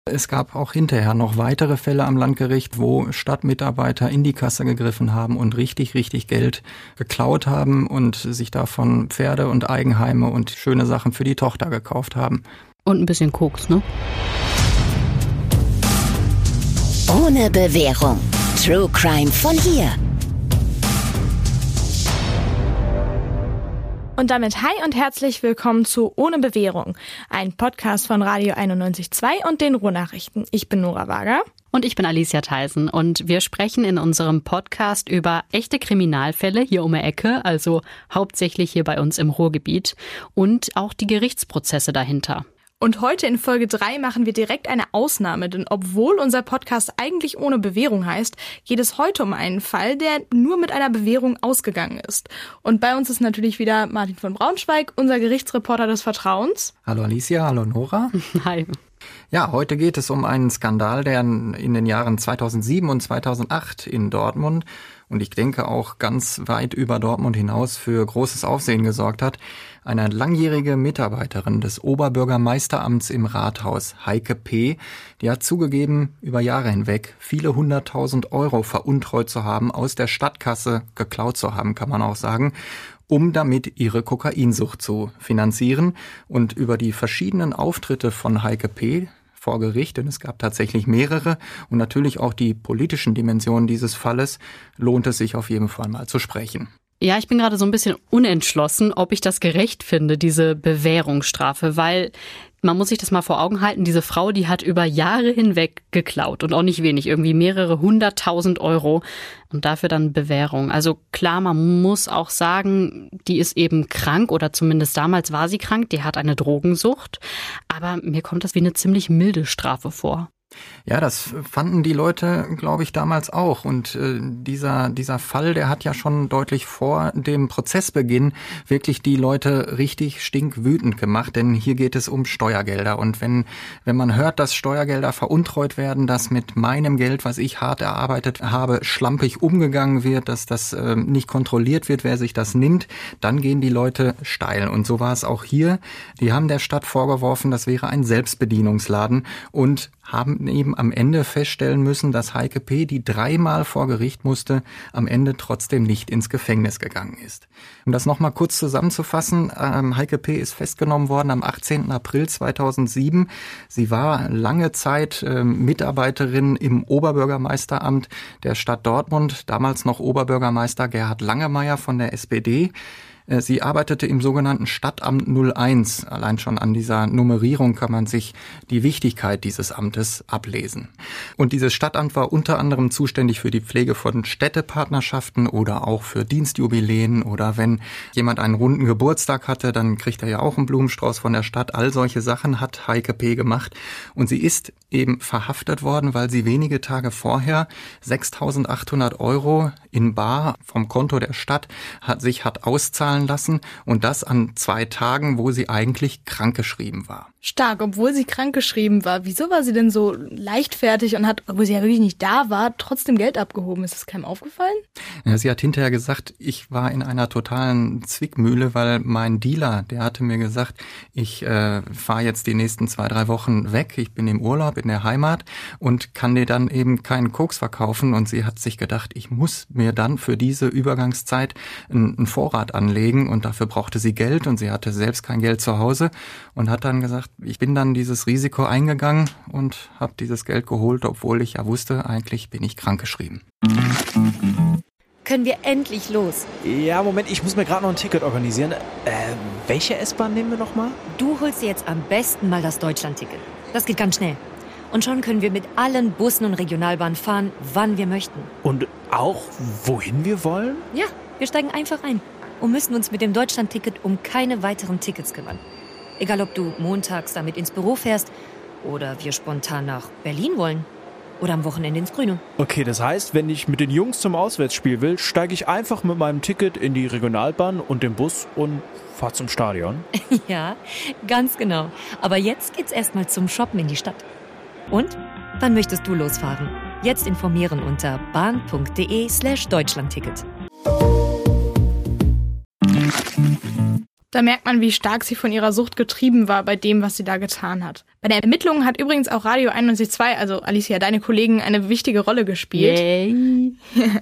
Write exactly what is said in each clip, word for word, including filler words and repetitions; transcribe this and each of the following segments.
Es gab auch hinterher noch weitere Fälle am Landgericht, wo Stadtmitarbeiter in die Kasse gegriffen haben und richtig, richtig Geld geklaut haben und sich davon Pferde und Eigenheime und schöne Sachen für die Tochter gekauft haben. Und ein bisschen Koks, ne? Ohne Bewährung. True Crime von hier. Und damit hi und herzlich willkommen zu Ohne Bewährung, ein Podcast von Radio einundneunzig Komma zwei und den Ruhrnachrichten. Ich bin Nora Wager. Und ich bin Alicia Theisen und wir sprechen in unserem Podcast über echte Kriminalfälle hier um die Ecke, also hauptsächlich hier bei uns im Ruhrgebiet und auch die Gerichtsprozesse dahinter. Und heute in Folge drei machen wir direkt eine Ausnahme, denn obwohl unser Podcast eigentlich ohne Bewährung heißt, geht es heute um einen Fall, der nur mit einer Bewährung ausgegangen ist. Und bei uns ist natürlich wieder Martin von Braunschweig, unser Gerichtsreporter des Vertrauens. Hallo Alicia, hallo Nora. Hi. Ja, heute geht es um einen Skandal, der in den Jahren zweitausendsieben und zweitausendacht in Dortmund und ich denke auch ganz weit über Dortmund hinaus für großes Aufsehen gesorgt hat. Eine langjährige Mitarbeiterin des Oberbürgermeisteramts im Rathaus, Heike P., die hat zugegeben, über Jahre hinweg viele hunderttausend Euro veruntreut zu haben, aus der Stadtkasse geklaut zu haben, kann man auch sagen, um damit ihre Kokainsucht zu finanzieren. Und über die verschiedenen Auftritte von Heike P. vor Gericht, denn es gab tatsächlich mehrere, und natürlich auch die politischen Dimensionen dieses Falles, lohnt es sich auf jeden Fall mal zu sprechen. Ja, ich bin gerade so ein bisschen unentschlossen, ob ich das gerecht finde, diese Bewährungsstrafe, weil man muss sich das mal vor Augen halten, diese Frau, die hat über Jahre hinweg geklaut und auch nicht wenig, irgendwie mehrere hunderttausend Euro und dafür dann Bewährung. Also klar, man muss auch sagen, die ist eben krank oder zumindest damals war sie krank, die hat eine Drogensucht, aber mir kommt das wie eine ziemlich milde Strafe vor. Ja, das fanden die Leute, glaube ich, damals auch. Und äh, dieser dieser Fall, der hat ja schon deutlich vor dem Prozessbeginn wirklich die Leute richtig stinkwütend gemacht. Denn hier geht es um Steuergelder. Und wenn wenn man hört, dass Steuergelder veruntreut werden, dass mit meinem Geld, was ich hart erarbeitet habe, schlampig umgegangen wird, dass das äh, nicht kontrolliert wird, wer sich das nimmt, dann gehen die Leute steil. Und so war es auch hier. Die haben der Stadt vorgeworfen, das wäre ein Selbstbedienungsladen und haben eben am Ende feststellen müssen, dass Heike P., die dreimal vor Gericht musste, am Ende trotzdem nicht ins Gefängnis gegangen ist. Um das nochmal kurz zusammenzufassen, ähm, Heike P. ist festgenommen worden am achtzehnten April zweitausendsieben. Sie war lange Zeit ähm, Mitarbeiterin im Oberbürgermeisteramt der Stadt Dortmund, damals noch Oberbürgermeister Gerhard Langemeier von der S P D. Sie arbeitete im sogenannten Stadtamt null eins. Allein schon an dieser Nummerierung kann man sich die Wichtigkeit dieses Amtes ablesen. Und dieses Stadtamt war unter anderem zuständig für die Pflege von Städtepartnerschaften oder auch für Dienstjubiläen oder wenn jemand einen runden Geburtstag hatte, dann kriegt er ja auch einen Blumenstrauß von der Stadt. All solche Sachen hat Heike P. gemacht. Und sie ist eben verhaftet worden, weil sie wenige Tage vorher sechstausendachthundert Euro in bar vom Konto der Stadt hat, sich hat auszahlen lassen und das an zwei Tagen, wo sie eigentlich krankgeschrieben war. Stark, obwohl sie krankgeschrieben war. Wieso war sie denn so leichtfertig und hat, obwohl sie ja wirklich nicht da war, trotzdem Geld abgehoben? Ist das keinem aufgefallen? Ja, sie hat hinterher gesagt, ich war in einer totalen Zwickmühle, weil mein Dealer, der hatte mir gesagt, ich äh, fahre jetzt die nächsten zwei, drei Wochen weg, ich bin im Urlaub in der Heimat und kann dir dann eben keinen Koks verkaufen. Und sie hat sich gedacht, ich muss mir dann für diese Übergangszeit einen, einen Vorrat anlegen und dafür brauchte sie Geld und sie hatte selbst kein Geld zu Hause und hat dann gesagt, ich bin dann dieses Risiko eingegangen und habe dieses Geld geholt, obwohl ich ja wusste, eigentlich bin ich krankgeschrieben. Können wir endlich los? Ja, Moment, ich muss mir gerade noch ein Ticket organisieren. Äh, welche S-Bahn nehmen wir nochmal? Du holst dir jetzt am besten mal das Deutschland-Ticket. Das geht ganz schnell. Und schon können wir mit allen Bussen und Regionalbahnen fahren, wann wir möchten. Und auch, wohin wir wollen? Ja, wir steigen einfach ein und müssen uns mit dem Deutschland-Ticket um keine weiteren Tickets kümmern. Egal, ob du montags damit ins Büro fährst oder wir spontan nach Berlin wollen oder am Wochenende ins Grüne. Okay, das heißt, wenn ich mit den Jungs zum Auswärtsspiel will, steige ich einfach mit meinem Ticket in die Regionalbahn und den Bus und fahre zum Stadion. Ja, ganz genau. Aber jetzt geht's erstmal zum Shoppen in die Stadt. Und? Wann möchtest du losfahren? Jetzt informieren unter bahn.de slash Deutschlandticket. Da merkt man, wie stark sie von ihrer Sucht getrieben war bei dem, was sie da getan hat. Bei der Ermittlung hat übrigens auch Radio einundneunzig Komma zwei, also Alicia, deine Kollegen, eine wichtige Rolle gespielt. Yay.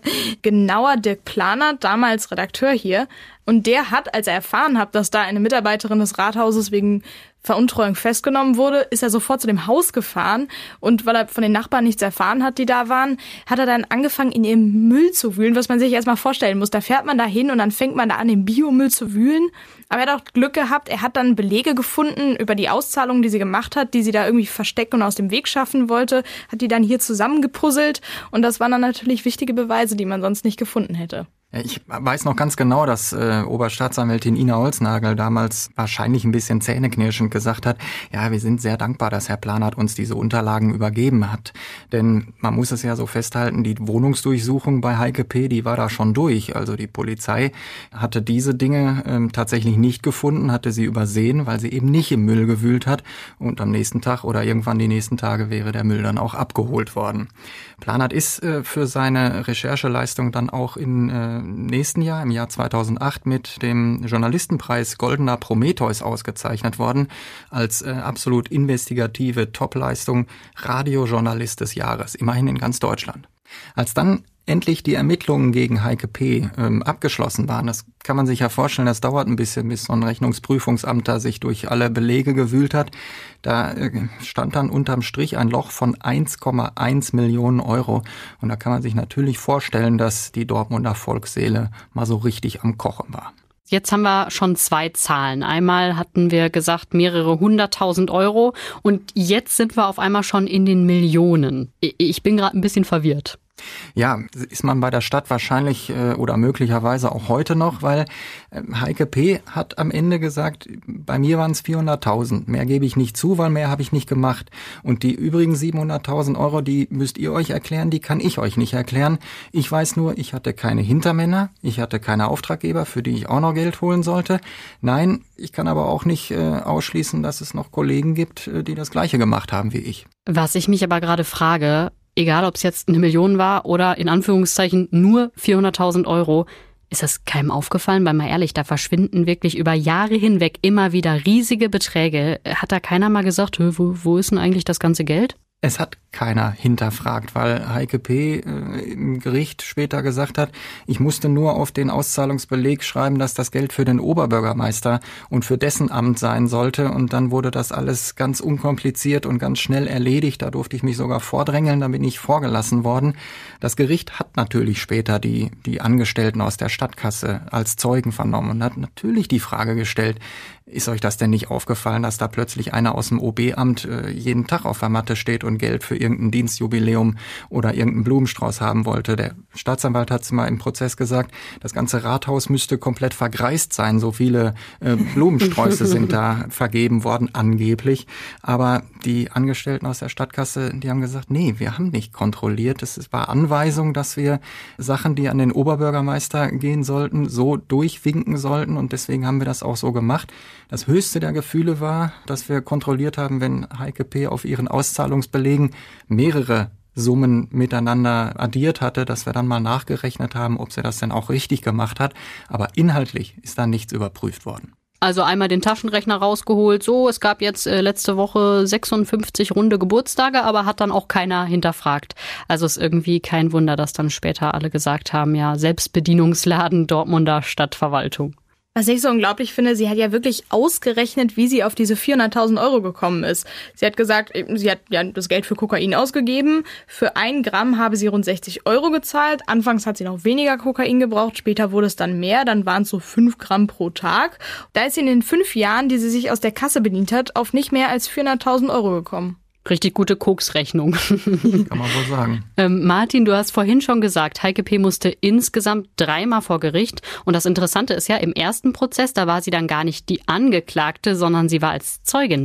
Genauer Dirk Planert, damals Redakteur hier. Und der hat, als er erfahren hat, dass da eine Mitarbeiterin des Rathauses wegen Veruntreuung festgenommen wurde, ist er sofort zu dem Haus gefahren. Und weil er von den Nachbarn nichts erfahren hat, die da waren, hat er dann angefangen, in ihrem Müll zu wühlen, was man sich erstmal vorstellen muss. Da fährt man da hin und dann fängt man da an, den Biomüll zu wühlen. Aber er hat auch Glück gehabt, er hat dann Belege gefunden über die Auszahlungen, die sie gemacht hat, die sie da irgendwie verstecken und aus dem Weg schaffen wollte, hat die dann hier zusammengepuzzelt. Und das waren dann natürlich wichtige Beweise, die man sonst nicht gefunden hätte. Ich weiß noch ganz genau, dass äh, Oberstaatsanwältin Ina Holznagel damals wahrscheinlich ein bisschen zähneknirschend gesagt hat, ja, wir sind sehr dankbar, dass Herr Planert uns diese Unterlagen übergeben hat. Denn man muss es ja so festhalten, die Wohnungsdurchsuchung bei Heike P., die war da schon durch. Also die Polizei hatte diese Dinge ähm, tatsächlich nicht gefunden, hatte sie übersehen, weil sie eben nicht im Müll gewühlt hat. Und am nächsten Tag oder irgendwann die nächsten Tage wäre der Müll dann auch abgeholt worden. Planert ist äh, für seine Rechercheleistung dann auch in äh, nächsten Jahr, im Jahr zweitausendacht, mit dem Journalistenpreis Goldener Prometheus ausgezeichnet worden, als äh, absolut investigative Topleistung Radiojournalist des Jahres, immerhin in ganz Deutschland. Als dann endlich die Ermittlungen gegen Heike P. Ähm, abgeschlossen waren, das kann man sich ja vorstellen, das dauert ein bisschen, bis so ein Rechnungsprüfungsamt da sich durch alle Belege gewühlt hat. Da äh, stand dann unterm Strich ein Loch von eins Komma eins Millionen Euro. Und da kann man sich natürlich vorstellen, dass die Dortmunder Volksseele mal so richtig am Kochen war. Jetzt haben wir schon zwei Zahlen. Einmal hatten wir gesagt mehrere hunderttausend Euro und jetzt sind wir auf einmal schon in den Millionen. Ich bin gerade ein bisschen verwirrt. Ja, ist man bei der Stadt wahrscheinlich äh, oder möglicherweise auch heute noch, weil äh, Heike P. hat am Ende gesagt, bei mir waren es vierhunderttausend. Mehr gebe ich nicht zu, weil mehr habe ich nicht gemacht. Und die übrigen siebenhunderttausend Euro, die müsst ihr euch erklären, die kann ich euch nicht erklären. Ich weiß nur, ich hatte keine Hintermänner, ich hatte keine Auftraggeber, für die ich auch noch Geld holen sollte. Nein, ich kann aber auch nicht äh, ausschließen, dass es noch Kollegen gibt, äh, die das Gleiche gemacht haben wie ich. Was ich mich aber gerade frage, egal ob es jetzt eine Million war oder in Anführungszeichen nur vierhunderttausend Euro, ist das keinem aufgefallen? Weil mal ehrlich, da verschwinden wirklich über Jahre hinweg immer wieder riesige Beträge. Hat da keiner mal gesagt, wo, wo ist denn eigentlich das ganze Geld? Es hat keiner hinterfragt, weil Heike P. Äh, im Gericht später gesagt hat, ich musste nur auf den Auszahlungsbeleg schreiben, dass das Geld für den Oberbürgermeister und für dessen Amt sein sollte. Und dann wurde das alles ganz unkompliziert und ganz schnell erledigt. Da durfte ich mich sogar vordrängeln, da bin ich vorgelassen worden. Das Gericht hat natürlich später die, die Angestellten aus der Stadtkasse als Zeugen vernommen und hat natürlich die Frage gestellt, ist euch das denn nicht aufgefallen, dass da plötzlich einer aus dem O B-Amt äh, jeden Tag auf der Matte steht und Geld für irgendein Dienstjubiläum oder irgendeinen Blumenstrauß haben wollte? Der Staatsanwalt hat es mal im Prozess gesagt, das ganze Rathaus müsste komplett vergreist sein. So viele äh, Blumensträuße sind da vergeben worden, angeblich. Aber die Angestellten aus der Stadtkasse, die haben gesagt, nee, wir haben nicht kontrolliert. Es war Anweisung, dass wir Sachen, die an den Oberbürgermeister gehen sollten, so durchwinken sollten. Und deswegen haben wir das auch so gemacht. Das höchste der Gefühle war, dass wir kontrolliert haben, wenn Heike P. auf ihren Auszahlungsbelegen mehrere Summen miteinander addiert hatte, dass wir dann mal nachgerechnet haben, ob sie das denn auch richtig gemacht hat. Aber inhaltlich ist da nichts überprüft worden. Also einmal den Taschenrechner rausgeholt, so, es gab jetzt äh, letzte Woche sechsundfünfzig runde Geburtstage, aber hat dann auch keiner hinterfragt. Also ist irgendwie kein Wunder, dass dann später alle gesagt haben, ja, Selbstbedienungsladen Dortmunder Stadtverwaltung. Was ich so unglaublich finde, sie hat ja wirklich ausgerechnet, wie sie auf diese vierhunderttausend Euro gekommen ist. Sie hat gesagt, sie hat ja das Geld für Kokain ausgegeben. Für ein Gramm habe sie rund sechzig Euro gezahlt. Anfangs hat sie noch weniger Kokain gebraucht, später wurde es dann mehr. Dann waren es so fünf Gramm pro Tag. Da ist sie in den fünf Jahren, die sie sich aus der Kasse bedient hat, auf nicht mehr als vierhunderttausend Euro gekommen. Richtig gute Koksrechnung. Kann man wohl sagen. Ähm, Martin, du hast vorhin schon gesagt, Heike P. musste insgesamt dreimal vor Gericht. Und das Interessante ist ja, im ersten Prozess, da war sie dann gar nicht die Angeklagte, sondern sie war als Zeugin da.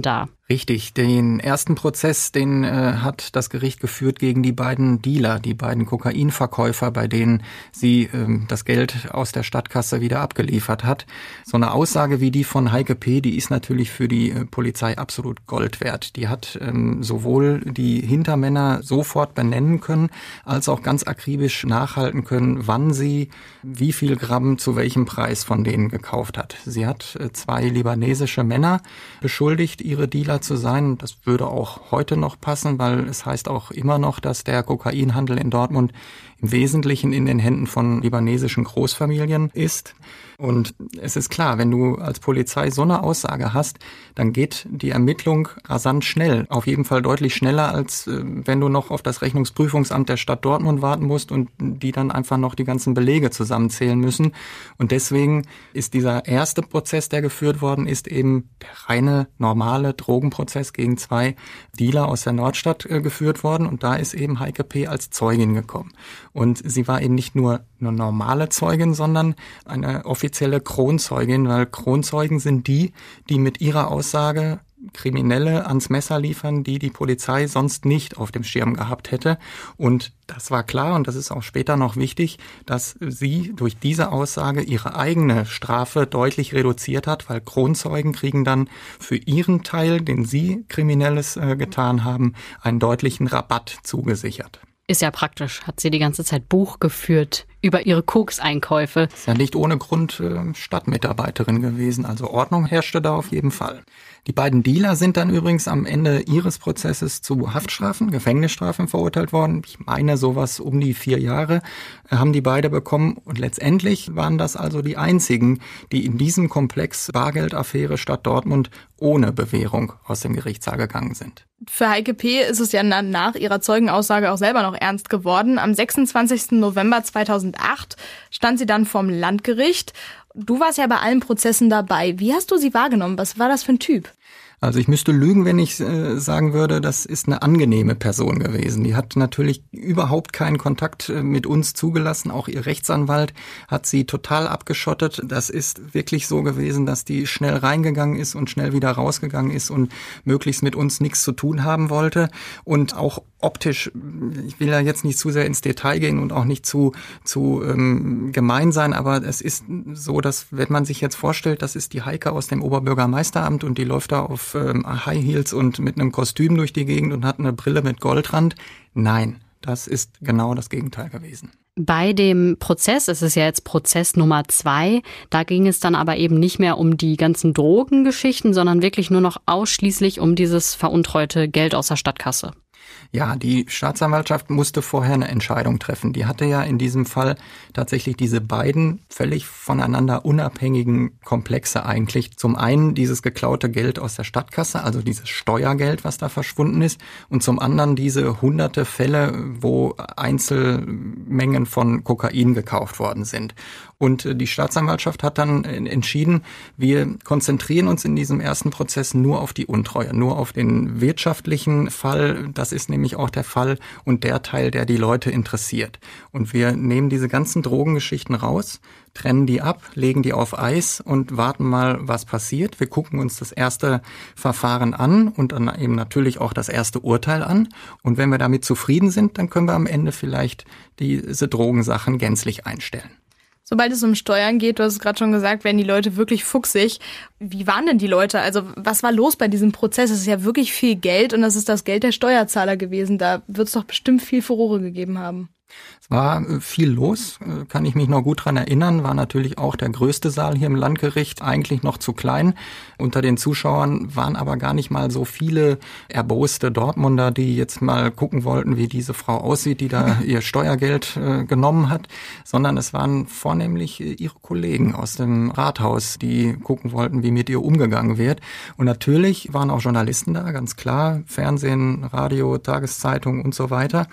Richtig, den ersten Prozess, den äh, hat das Gericht geführt gegen die beiden Dealer, die beiden Kokainverkäufer, bei denen sie ähm, das Geld aus der Stadtkasse wieder abgeliefert hat. So eine Aussage wie die von Heike P., die ist natürlich für die äh, Polizei absolut Gold wert. Die hat ähm, sowohl die Hintermänner sofort benennen können, als auch ganz akribisch nachhalten können, wann sie wie viel Gramm zu welchem Preis von denen gekauft hat. Sie hat äh, zwei libanesische Männer beschuldigt, ihre Dealer zu sein. Das würde auch heute noch passen, weil es heißt auch immer noch, dass der Kokainhandel in Dortmund im Wesentlichen in den Händen von libanesischen Großfamilien ist. Und es ist klar, wenn du als Polizei so eine Aussage hast, dann geht die Ermittlung rasant schnell. Auf jeden Fall deutlich schneller, als äh, wenn du noch auf das Rechnungsprüfungsamt der Stadt Dortmund warten musst und die dann einfach noch die ganzen Belege zusammenzählen müssen. Und deswegen ist dieser erste Prozess, der geführt worden ist, eben der reine, normale Drogenprozess gegen zwei Dealer aus der Nordstadt äh, geführt worden. Und da ist eben Heike P. als Zeugin gekommen. Und sie war eben nicht nur eine normale Zeugin, sondern eine offizielle Kronzeugin, weil Kronzeugen sind die, die mit ihrer Aussage Kriminelle ans Messer liefern, die die Polizei sonst nicht auf dem Schirm gehabt hätte. Und das war klar, und das ist auch später noch wichtig, dass sie durch diese Aussage ihre eigene Strafe deutlich reduziert hat, weil Kronzeugen kriegen dann für ihren Teil, den sie Kriminelles äh, getan haben, einen deutlichen Rabatt zugesichert. Ist ja praktisch, hat sie die ganze Zeit Buch geführt über ihre Kokseinkäufe. Ist ja nicht ohne Grund äh, Stadtmitarbeiterin gewesen, also Ordnung herrschte da auf jeden Fall. Die beiden Dealer sind dann übrigens am Ende ihres Prozesses zu Haftstrafen, Gefängnisstrafen verurteilt worden. Ich meine, sowas um die vier Jahre äh, haben die beide bekommen. Und letztendlich waren das also die einzigen, die in diesem Komplex Bargeldaffäre Stadt Dortmund ohne Bewährung aus dem Gerichtssaal gegangen sind. Für Heike P. ist es ja nach ihrer Zeugenaussage auch selber noch ernst geworden. Am sechsundzwanzigsten November zweitausendacht stand sie dann vorm Landgericht. Du warst ja bei allen Prozessen dabei. Wie hast du sie wahrgenommen? Was war das für ein Typ? Also ich müsste lügen, wenn ich äh, sagen würde, das ist eine angenehme Person gewesen. Die hat natürlich überhaupt keinen Kontakt äh, mit uns zugelassen. Auch ihr Rechtsanwalt hat sie total abgeschottet. Das ist wirklich so gewesen, dass die schnell reingegangen ist und schnell wieder rausgegangen ist und möglichst mit uns nichts zu tun haben wollte. Und auch optisch, ich will ja jetzt nicht zu sehr ins Detail gehen und auch nicht zu zu ähm, gemein sein, aber es ist so, dass wenn man sich jetzt vorstellt, das ist die Heike aus dem Oberbürgermeisteramt und die läuft da auf ähm, High Heels und mit einem Kostüm durch die Gegend und hat eine Brille mit Goldrand. Nein, das ist genau das Gegenteil gewesen. Bei dem Prozess, es ist ja jetzt Prozess Nummer zwei, da ging es dann aber eben nicht mehr um die ganzen Drogengeschichten, sondern wirklich nur noch ausschließlich um dieses veruntreute Geld aus der Stadtkasse. Ja, die Staatsanwaltschaft musste vorher eine Entscheidung treffen. Die hatte ja in diesem Fall tatsächlich diese beiden völlig voneinander unabhängigen Komplexe eigentlich. Zum einen dieses geklaute Geld aus der Stadtkasse, also dieses Steuergeld, was da verschwunden ist, und zum anderen diese hunderte Fälle, wo Einzelmengen von Kokain gekauft worden sind. Und die Staatsanwaltschaft hat dann entschieden, wir konzentrieren uns in diesem ersten Prozess nur auf die Untreue, nur auf den wirtschaftlichen Fall. Das ist nämlich auch der Fall und der Teil, der die Leute interessiert. Und wir nehmen diese ganzen Drogengeschichten raus, trennen die ab, legen die auf Eis und warten mal, was passiert. Wir gucken uns das erste Verfahren an und dann eben natürlich auch das erste Urteil an. Und wenn wir damit zufrieden sind, dann können wir am Ende vielleicht diese Drogensachen gänzlich einstellen. Sobald es um Steuern geht, du hast es gerade schon gesagt, werden die Leute wirklich fuchsig. Wie waren denn die Leute? Also was war los bei diesem Prozess? Es ist ja wirklich viel Geld und das ist das Geld der Steuerzahler gewesen. Da wird es doch bestimmt viel Furore gegeben haben. Es war viel los, kann ich mich noch gut dran erinnern, war natürlich auch der größte Saal hier im Landgericht, eigentlich noch zu klein. Unter den Zuschauern waren aber gar nicht mal so viele erboste Dortmunder, die jetzt mal gucken wollten, wie diese Frau aussieht, die da ihr Steuergeld äh, genommen hat, sondern es waren vornehmlich ihre Kollegen aus dem Rathaus, die gucken wollten, wie mit ihr umgegangen wird. Und natürlich waren auch Journalisten da, ganz klar, Fernsehen, Radio, Tageszeitung und so weiter.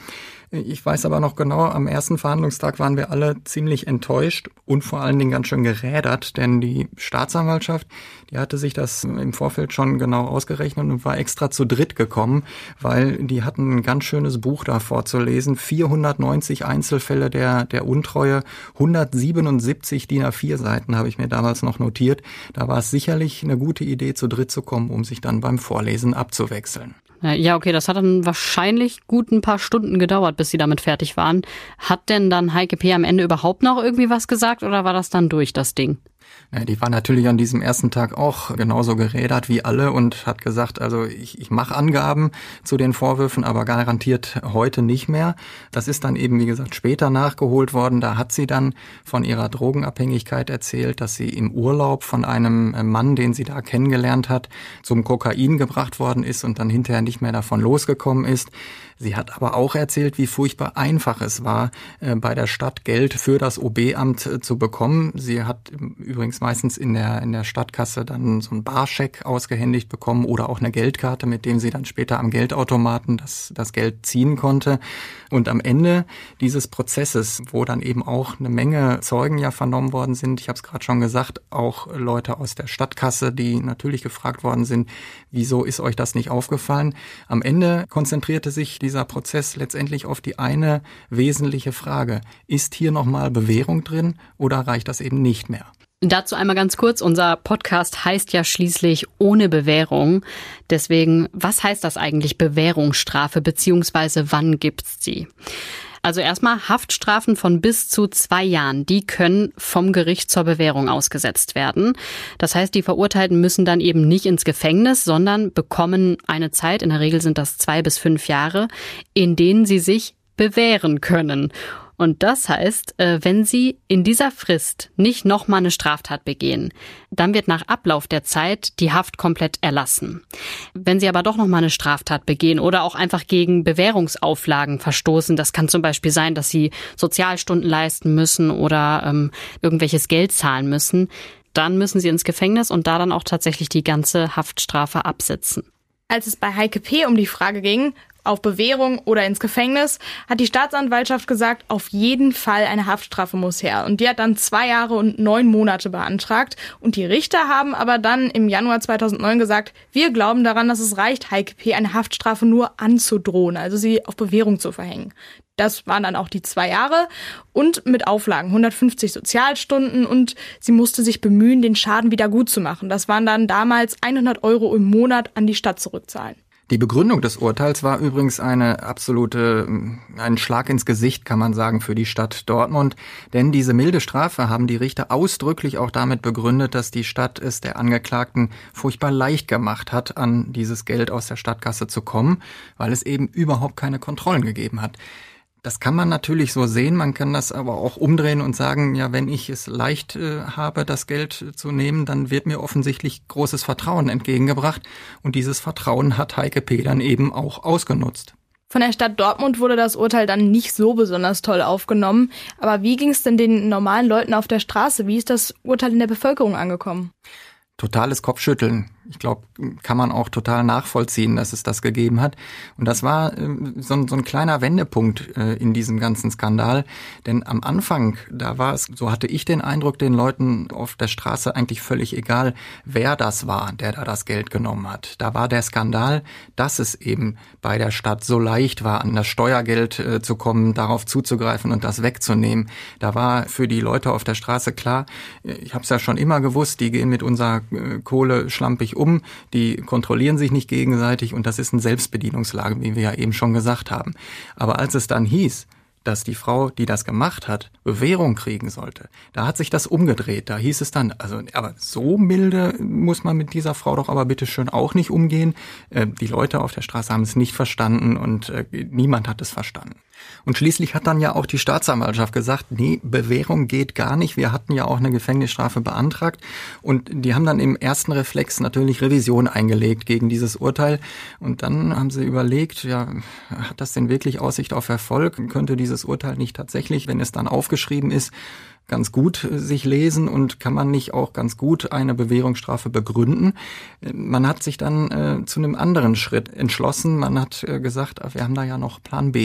Ich weiß aber noch genau, am ersten Verhandlungstag waren wir alle ziemlich enttäuscht und vor allen Dingen ganz schön gerädert, denn die Staatsanwaltschaft, die hatte sich das im Vorfeld schon genau ausgerechnet und war extra zu dritt gekommen, weil die hatten ein ganz schönes Buch da vorzulesen, vierhundertneunzig Einzelfälle der, der Untreue, hundertsiebenundsiebzig D I N A vier Seiten habe ich mir damals noch notiert. Da war es sicherlich eine gute Idee, zu dritt zu kommen, um sich dann beim Vorlesen abzuwechseln. Ja, okay, das hat dann wahrscheinlich gut ein paar Stunden gedauert, bis sie damit fertig waren. Hat denn dann Heike P. am Ende überhaupt noch irgendwie was gesagt oder war das dann durch, das Ding? Ja, die war natürlich an diesem ersten Tag auch genauso gerädert wie alle und hat gesagt, also ich, ich mache Angaben zu den Vorwürfen, aber garantiert heute nicht mehr. Das ist dann eben, wie gesagt, später nachgeholt worden. Da hat sie dann von ihrer Drogenabhängigkeit erzählt, dass sie im Urlaub von einem Mann, den sie da kennengelernt hat, zum Kokain gebracht worden ist und dann hinterher nicht mehr davon losgekommen ist. Sie hat aber auch erzählt, wie furchtbar einfach es war, bei der Stadt Geld für das O B-Amt zu bekommen. Sie hat übrigens meistens in der in der Stadtkasse dann so einen Barscheck ausgehändigt bekommen oder auch eine Geldkarte, mit dem sie dann später am Geldautomaten das das Geld ziehen konnte. Und am Ende dieses Prozesses, wo dann eben auch eine Menge Zeugen ja vernommen worden sind, ich habe es gerade schon gesagt, auch Leute aus der Stadtkasse, die natürlich gefragt worden sind, wieso ist euch das nicht aufgefallen? Am Ende konzentrierte sich dieser Prozess letztendlich auf die eine wesentliche Frage. Ist hier nochmal Bewährung drin oder reicht das eben nicht mehr? Dazu einmal ganz kurz, unser Podcast heißt ja schließlich ohne Bewährung. Deswegen, was heißt das eigentlich Bewährungsstrafe, beziehungsweise wann gibt's sie? Also erstmal Haftstrafen von bis zu zwei Jahren, die können vom Gericht zur Bewährung ausgesetzt werden. Das heißt, die Verurteilten müssen dann eben nicht ins Gefängnis, sondern bekommen eine Zeit, in der Regel sind das zwei bis fünf Jahre, in denen sie sich bewähren können. Und das heißt, wenn Sie in dieser Frist nicht nochmal eine Straftat begehen, dann wird nach Ablauf der Zeit die Haft komplett erlassen. Wenn Sie aber doch nochmal eine Straftat begehen oder auch einfach gegen Bewährungsauflagen verstoßen, das kann zum Beispiel sein, dass Sie Sozialstunden leisten müssen oder ähm, irgendwelches Geld zahlen müssen, dann müssen Sie ins Gefängnis und da dann auch tatsächlich die ganze Haftstrafe absitzen. Als es bei Heike P. um die Frage ging, auf Bewährung oder ins Gefängnis, hat die Staatsanwaltschaft gesagt, auf jeden Fall eine Haftstrafe muss her. Und die hat dann zwei Jahre und neun Monate beantragt. Und die Richter haben aber dann im Januar zweitausendneun gesagt, wir glauben daran, dass es reicht, Heike P. eine Haftstrafe nur anzudrohen, also sie auf Bewährung zu verhängen. Das waren dann auch die zwei Jahre und mit Auflagen, hundertfünfzig Sozialstunden und sie musste sich bemühen, den Schaden wieder gut zu machen. Das waren dann damals hundert Euro im Monat an die Stadt zurückzahlen. Die Begründung des Urteils war übrigens eine absolute, ein Schlag ins Gesicht, kann man sagen, für die Stadt Dortmund. Denn diese milde Strafe haben die Richter ausdrücklich auch damit begründet, dass die Stadt es der Angeklagten furchtbar leicht gemacht hat, an dieses Geld aus der Stadtkasse zu kommen, weil es eben überhaupt keine Kontrollen gegeben hat. Das kann man natürlich so sehen, man kann das aber auch umdrehen und sagen, ja, wenn ich es leicht äh, habe, das Geld zu nehmen, dann wird mir offensichtlich großes Vertrauen entgegengebracht und dieses Vertrauen hat Heike P. dann eben auch ausgenutzt. Von der Stadt Dortmund wurde das Urteil dann nicht so besonders toll aufgenommen, aber wie ging es denn den normalen Leuten auf der Straße? Wie ist das Urteil in der Bevölkerung angekommen? Totales Kopfschütteln. Ich glaube, kann man auch total nachvollziehen, dass es das gegeben hat. Und das war äh, so, ein, so ein kleiner Wendepunkt äh, in diesem ganzen Skandal. Denn am Anfang, da war es, so hatte ich den Eindruck, den Leuten auf der Straße eigentlich völlig egal, wer das war, der da das Geld genommen hat. Da war der Skandal, dass es eben bei der Stadt so leicht war, an das Steuergeld äh, zu kommen, darauf zuzugreifen und das wegzunehmen. Da war für die Leute auf der Straße klar, ich habe es ja schon immer gewusst, die gehen mit unserer äh, Kohle schlampig um, die kontrollieren sich nicht gegenseitig und das ist eine Selbstbedienungslage, wie wir ja eben schon gesagt haben. Aber als es dann hieß, dass die Frau, die das gemacht hat, Bewährung kriegen sollte, da hat sich das umgedreht. Da hieß es dann, also aber so milde muss man mit dieser Frau doch aber bitte schön auch nicht umgehen. Äh, die Leute auf der Straße haben es nicht verstanden und äh, niemand hat es verstanden. Und schließlich hat dann ja auch die Staatsanwaltschaft gesagt, nee, Bewährung geht gar nicht. Wir hatten ja auch eine Gefängnisstrafe beantragt und die haben dann im ersten Reflex natürlich Revision eingelegt gegen dieses Urteil. Und dann haben sie überlegt, ja, hat das denn wirklich Aussicht auf Erfolg? Könnte dieses Urteil nicht tatsächlich, wenn es dann aufgeschrieben ist, ganz gut sich lesen und kann man nicht auch ganz gut eine Bewährungsstrafe begründen? Man hat sich dann äh, zu einem anderen Schritt entschlossen. Man hat äh, gesagt, wir haben da ja noch Plan B.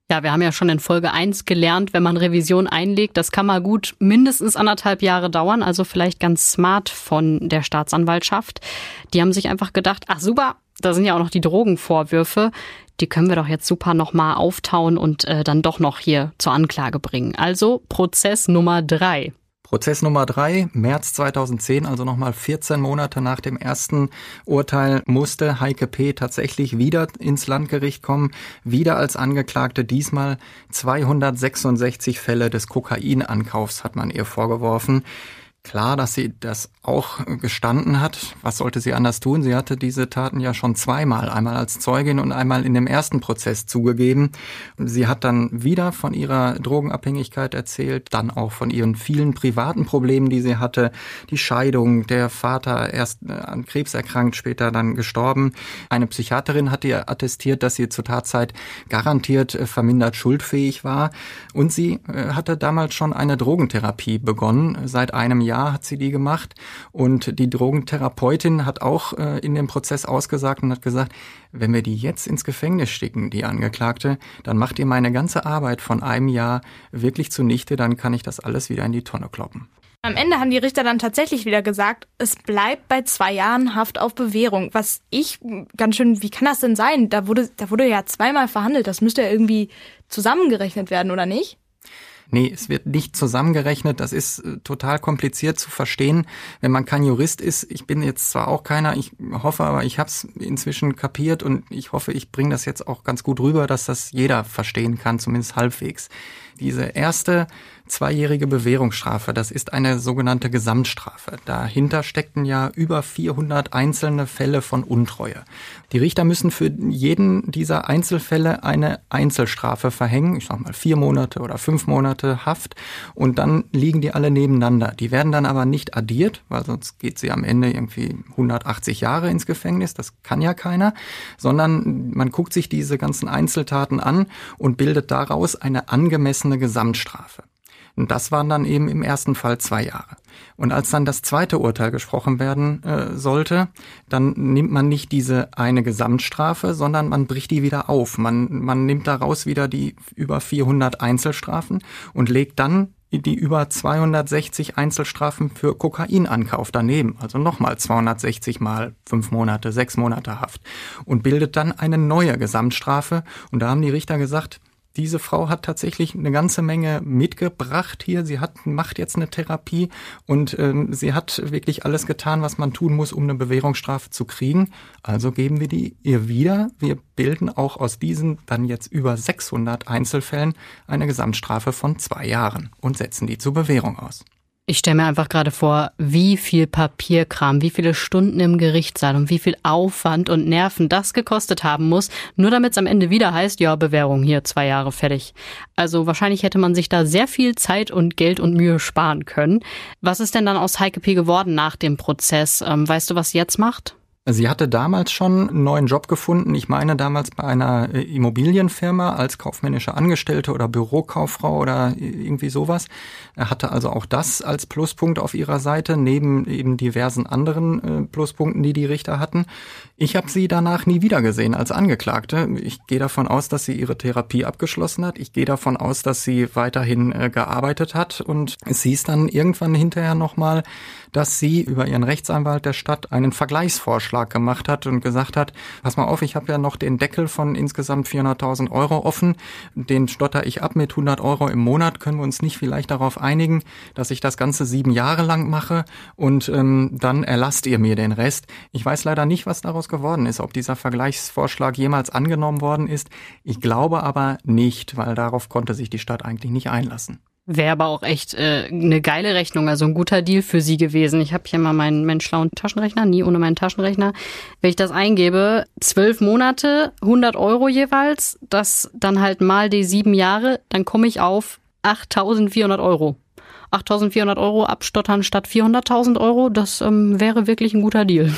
Ja, wir haben ja schon in Folge eins gelernt, wenn man Revision einlegt, das kann mal gut mindestens anderthalb Jahre dauern, also vielleicht ganz smart von der Staatsanwaltschaft. Die haben sich einfach gedacht, ach super, da sind ja auch noch die Drogenvorwürfe, die können wir doch jetzt super nochmal auftauen und äh, dann doch noch hier zur Anklage bringen. Also Prozess Nummer drei. Prozess Nummer drei, März zweitausendzehn, also nochmal vierzehn Monate nach dem ersten Urteil, musste Heike P. tatsächlich wieder ins Landgericht kommen, wieder als Angeklagte. Diesmal zweihundertsechsundsechzig Fälle des Kokainankaufs hat man ihr vorgeworfen. Klar, dass sie das auch gestanden hat. Was sollte sie anders tun? Sie hatte diese Taten ja schon zweimal, einmal als Zeugin und einmal in dem ersten Prozess zugegeben. Sie hat dann wieder von ihrer Drogenabhängigkeit erzählt, dann auch von ihren vielen privaten Problemen, die sie hatte. Die Scheidung, der Vater erst an Krebs erkrankt, später dann gestorben. Eine Psychiaterin hat ihr attestiert, dass sie zur Tatzeit garantiert vermindert schuldfähig war. Und sie hatte damals schon eine Drogentherapie begonnen. Seit einem Jahr hat sie die gemacht und die Drogentherapeutin hat auch äh, in dem Prozess ausgesagt und hat gesagt, wenn wir die jetzt ins Gefängnis schicken, die Angeklagte, dann macht ihr meine ganze Arbeit von einem Jahr wirklich zunichte, dann kann ich das alles wieder in die Tonne kloppen. Am Ende haben die Richter dann tatsächlich wieder gesagt, es bleibt bei zwei Jahren Haft auf Bewährung. Was ich ganz schön, wie kann das denn sein? Da wurde, da wurde ja zweimal verhandelt, das müsste ja irgendwie zusammengerechnet werden, oder nicht? Nee, es wird nicht zusammengerechnet. Das ist äh, total kompliziert zu verstehen, wenn man kein Jurist ist. Ich bin jetzt zwar auch keiner, ich hoffe aber, ich habe es inzwischen kapiert und ich hoffe, ich bringe das jetzt auch ganz gut rüber, dass das jeder verstehen kann, zumindest halbwegs. Diese erste zweijährige Bewährungsstrafe, das ist eine sogenannte Gesamtstrafe. Dahinter steckten ja über vierhundert einzelne Fälle von Untreue. Die Richter müssen für jeden dieser Einzelfälle eine Einzelstrafe verhängen, ich sag mal vier Monate oder fünf Monate Haft, und dann liegen die alle nebeneinander. Die werden dann aber nicht addiert, weil sonst geht sie am Ende irgendwie hundertachtzig Jahre ins Gefängnis, das kann ja keiner, sondern man guckt sich diese ganzen Einzeltaten an und bildet daraus eine angemessene Gesamtstrafe. Und das waren dann eben im ersten Fall zwei Jahre. Und als dann das zweite Urteil gesprochen werden äh, sollte, dann nimmt man nicht diese eine Gesamtstrafe, sondern man bricht die wieder auf. Man, man nimmt daraus wieder die über vierhundert Einzelstrafen und legt dann die über zweihundertsechzig Einzelstrafen für Kokainankauf daneben. Also nochmal zweihundertsechzig mal fünf Monate, sechs Monate Haft. Und bildet dann eine neue Gesamtstrafe. Und da haben die Richter gesagt, diese Frau hat tatsächlich eine ganze Menge mitgebracht hier. Sie hat, macht jetzt eine Therapie und ähm, sie hat wirklich alles getan, was man tun muss, um eine Bewährungsstrafe zu kriegen. Also geben wir die ihr wieder. Wir bilden auch aus diesen dann jetzt über sechshundert Einzelfällen eine Gesamtstrafe von zwei Jahren und setzen die zur Bewährung aus. Ich stelle mir einfach gerade vor, wie viel Papierkram, wie viele Stunden im Gerichtssaal und wie viel Aufwand und Nerven das gekostet haben muss, nur damit es am Ende wieder heißt, ja, Bewährung hier, zwei Jahre fertig. Also wahrscheinlich hätte man sich da sehr viel Zeit und Geld und Mühe sparen können. Was ist denn dann aus Heike P. geworden nach dem Prozess? Ähm, weißt du, was sie jetzt macht? Sie hatte damals schon einen neuen Job gefunden. Ich meine damals bei einer Immobilienfirma als kaufmännische Angestellte oder Bürokauffrau oder irgendwie sowas. Er hatte also auch das als Pluspunkt auf ihrer Seite, neben eben diversen anderen Pluspunkten, die die Richter hatten. Ich habe sie danach nie wieder gesehen als Angeklagte. Ich gehe davon aus, dass sie ihre Therapie abgeschlossen hat. Ich gehe davon aus, dass sie weiterhin gearbeitet hat. Und es hieß dann irgendwann hinterher nochmal, dass sie über ihren Rechtsanwalt der Stadt einen Vergleichsvorschlag gemacht hat und gesagt hat, pass mal auf, ich habe ja noch den Deckel von insgesamt vierhunderttausend Euro offen, den stotter ich ab mit hundert Euro im Monat, können wir uns nicht vielleicht darauf einigen, dass ich das Ganze sieben Jahre lang mache und ähm, dann erlasst ihr mir den Rest. Ich weiß leider nicht, was daraus geworden ist, ob dieser Vergleichsvorschlag jemals angenommen worden ist. Ich glaube aber nicht, weil darauf konnte sich die Stadt eigentlich nicht einlassen. Wäre aber auch echt äh, eine geile Rechnung, also ein guter Deal für sie gewesen. Ich habe hier mal meinen, meinen schlauen Taschenrechner, nie ohne meinen Taschenrechner. Wenn ich das eingebe, zwölf Monate, hundert Euro jeweils, das dann halt mal die sieben Jahre, dann komme ich auf achttausendvierhundert Euro. achttausendvierhundert Euro abstottern statt vierhunderttausend Euro, das ähm, wäre wirklich ein guter Deal.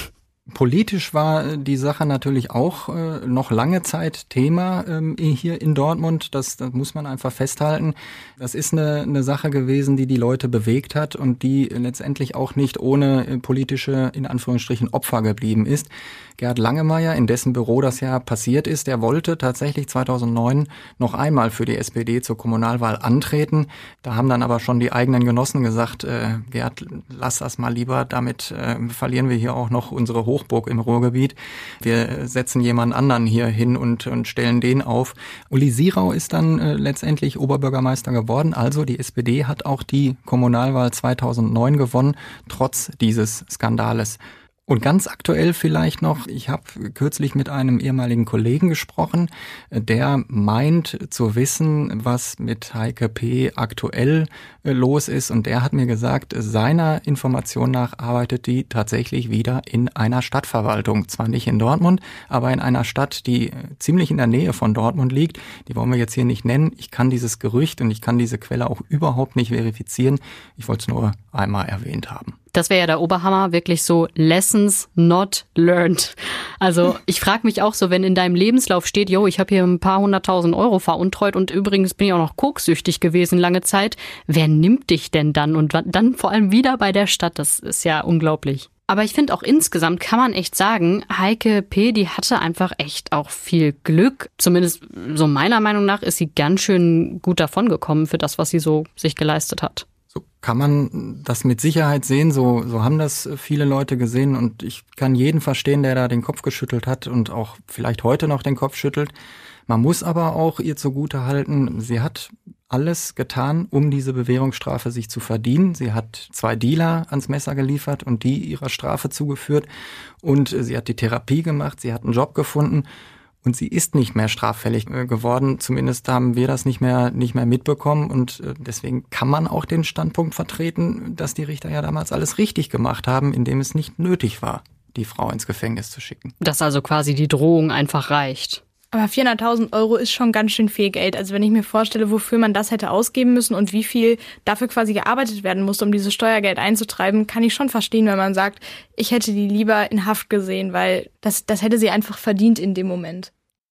Politisch war die Sache natürlich auch äh, noch lange Zeit Thema ähm, hier in Dortmund. Das, das muss man einfach festhalten. Das ist eine, eine Sache gewesen, die die Leute bewegt hat und die letztendlich auch nicht ohne äh, politische, in Anführungsstrichen, Opfer geblieben ist. Gerd Langemeyer, in dessen Büro das ja passiert ist, der wollte tatsächlich zweitausendneun noch einmal für die S P D zur Kommunalwahl antreten. Da haben dann aber schon die eigenen Genossen gesagt, äh, Gerd, lass das mal lieber, damit äh, verlieren wir hier auch noch unsere Hochburg im Ruhrgebiet. Wir setzen jemand anderen hier hin und, und stellen den auf. Uli Sirau ist dann äh, letztendlich Oberbürgermeister geworden. Also die S P D hat auch die Kommunalwahl zweitausendneun gewonnen, trotz dieses Skandales. Und ganz aktuell vielleicht noch, ich habe kürzlich mit einem ehemaligen Kollegen gesprochen, der meint zu wissen, was mit Heike P. aktuell los ist. Und der hat mir gesagt, seiner Information nach arbeitet die tatsächlich wieder in einer Stadtverwaltung. Zwar nicht in Dortmund, aber in einer Stadt, die ziemlich in der Nähe von Dortmund liegt. Die wollen wir jetzt hier nicht nennen. Ich kann dieses Gerücht und ich kann diese Quelle auch überhaupt nicht verifizieren. Ich wollte es nur einmal erwähnt haben. Das wäre ja der Oberhammer, wirklich so Lessons not learned. Also ich frage mich auch so, wenn in deinem Lebenslauf steht, yo, ich habe hier ein paar hunderttausend Euro veruntreut und übrigens bin ich auch noch koksüchtig gewesen lange Zeit. Wer nimmt dich denn dann? Und dann vor allem wieder bei der Stadt, das ist ja unglaublich. Aber ich finde auch insgesamt kann man echt sagen, Heike P., die hatte einfach echt auch viel Glück. Zumindest so meiner Meinung nach ist sie ganz schön gut davongekommen für das, was sie so sich geleistet hat. So kann man das mit Sicherheit sehen, so, so haben das viele Leute gesehen und ich kann jeden verstehen, der da den Kopf geschüttelt hat und auch vielleicht heute noch den Kopf schüttelt. Man muss aber auch ihr zugute halten, sie hat alles getan, um diese Bewährungsstrafe sich zu verdienen. Sie hat zwei Dealer ans Messer geliefert und die ihrer Strafe zugeführt und sie hat die Therapie gemacht, sie hat einen Job gefunden. Und sie ist nicht mehr straffällig geworden. Zumindest haben wir das nicht mehr, nicht mehr mitbekommen. Und deswegen kann man auch den Standpunkt vertreten, dass die Richter ja damals alles richtig gemacht haben, indem es nicht nötig war, die Frau ins Gefängnis zu schicken. Dass also quasi die Drohung einfach reicht. Aber vierhunderttausend Euro ist schon ganz schön viel Geld. Also wenn ich mir vorstelle, wofür man das hätte ausgeben müssen und wie viel dafür quasi gearbeitet werden musste, um dieses Steuergeld einzutreiben, kann ich schon verstehen, wenn man sagt, ich hätte die lieber in Haft gesehen, weil das, das hätte sie einfach verdient in dem Moment.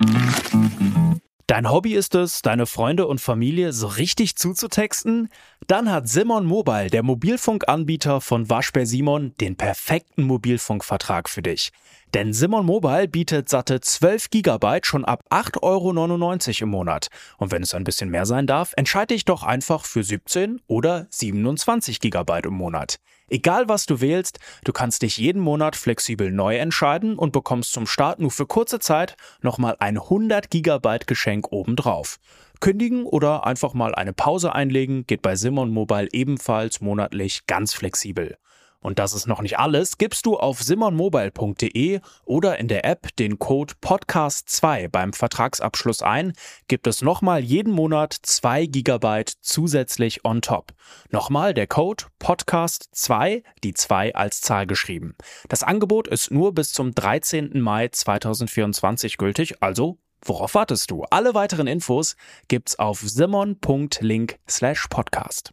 Dein Hobby ist es, deine Freunde und Familie so richtig zuzutexten? Dann hat Simon Mobile, der Mobilfunkanbieter von Waschbär Simon, den perfekten Mobilfunkvertrag für dich. Denn Simon Mobile bietet satte zwölf Gigabyte schon ab acht Euro neunundneunzig im Monat. Und wenn es ein bisschen mehr sein darf, entscheide dich doch einfach für siebzehn oder siebenundzwanzig Gigabyte im Monat. Egal was du wählst, du kannst dich jeden Monat flexibel neu entscheiden und bekommst zum Start nur für kurze Zeit nochmal ein hundert Gigabyte Geschenk obendrauf. Kündigen oder einfach mal eine Pause einlegen geht bei Simon Mobile ebenfalls monatlich ganz flexibel. Und das ist noch nicht alles, gibst du auf simonmobile punkt de oder in der App den Code Podcast zwei beim Vertragsabschluss ein, gibt es nochmal jeden Monat zwei Gigabyte zusätzlich on top. Nochmal der Code Podcast zwei, die zwei als Zahl geschrieben. Das Angebot ist nur bis zum dreizehnten Mai zweitausendvierundzwanzig gültig, also worauf wartest du? Alle weiteren Infos gibt's auf simon punkt link slash podcast.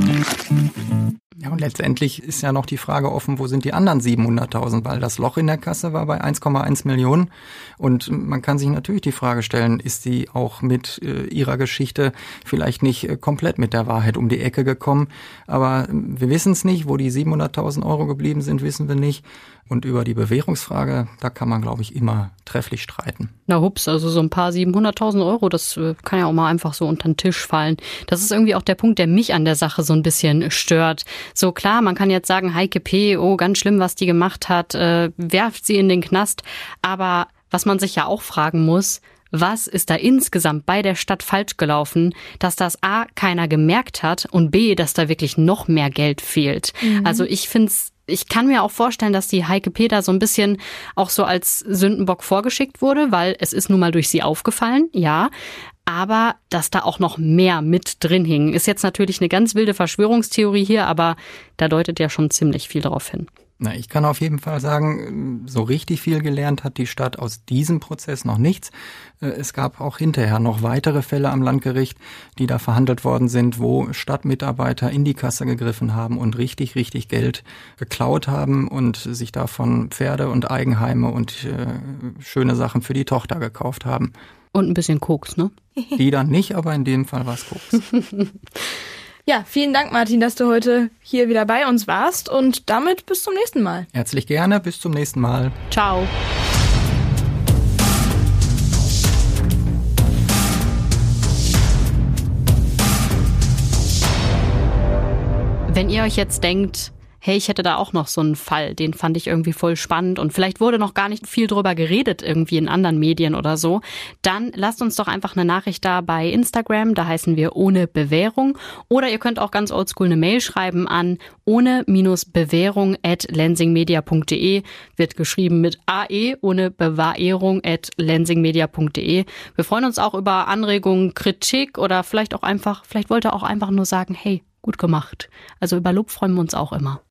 Ja, und letztendlich ist ja noch die Frage offen, wo sind die anderen siebenhunderttausend, weil das Loch in der Kasse war bei eins Komma eins Millionen und man kann sich natürlich die Frage stellen, ist sie auch mit äh, ihrer Geschichte vielleicht nicht äh, komplett mit der Wahrheit um die Ecke gekommen, aber wir wissen es nicht, wo die siebenhunderttausend Euro geblieben sind, wissen wir nicht und über die Bewährungsfrage, da kann man, glaube ich, immer trefflich streiten. Na hups, also so ein paar siebenhunderttausend Euro, das äh, kann ja auch mal einfach so unter den Tisch fallen. Das ist irgendwie auch der Punkt, der mich an der Sache so ein bisschen stört. So klar, man kann jetzt sagen, Heike P., oh, ganz schlimm, was die gemacht hat, äh, werft sie in den Knast. Aber was man sich ja auch fragen muss, was ist da insgesamt bei der Stadt falsch gelaufen, dass das A, keiner gemerkt hat und B, dass da wirklich noch mehr Geld fehlt. Mhm. Also ich find's, ich kann mir auch vorstellen, dass die Heike P. da so ein bisschen auch so als Sündenbock vorgeschickt wurde, weil es ist nun mal durch sie aufgefallen, ja. Aber dass da auch noch mehr mit drin hing, ist jetzt natürlich eine ganz wilde Verschwörungstheorie hier, aber da deutet ja schon ziemlich viel drauf hin. Na, ich kann auf jeden Fall sagen, so richtig viel gelernt hat die Stadt aus diesem Prozess noch nichts. Es gab auch hinterher noch weitere Fälle am Landgericht, die da verhandelt worden sind, wo Stadtmitarbeiter in die Kasse gegriffen haben und richtig, richtig Geld geklaut haben und sich davon Pferde und Eigenheime und äh, schöne Sachen für die Tochter gekauft haben. Und ein bisschen Koks, ne? Die dann nicht, aber in dem Fall war es Koks. Ja, vielen Dank, Martin, dass du heute hier wieder bei uns warst und damit bis zum nächsten Mal. Herzlich gerne, bis zum nächsten Mal. Ciao. Wenn ihr euch jetzt denkt, hey, ich hätte da auch noch so einen Fall, den fand ich irgendwie voll spannend und vielleicht wurde noch gar nicht viel drüber geredet irgendwie in anderen Medien oder so, dann lasst uns doch einfach eine Nachricht da bei Instagram, da heißen wir ohne Bewährung, oder ihr könnt auch ganz oldschool eine Mail schreiben an ohne Bewährung at lensingmedia punkt de, wird geschrieben mit A E, ohne Bewahrung at lensingmedia punkt de. Wir freuen uns auch über Anregungen, Kritik oder vielleicht auch einfach, vielleicht wollt ihr auch einfach nur sagen, hey, gut gemacht. Also über Lob freuen wir uns auch immer.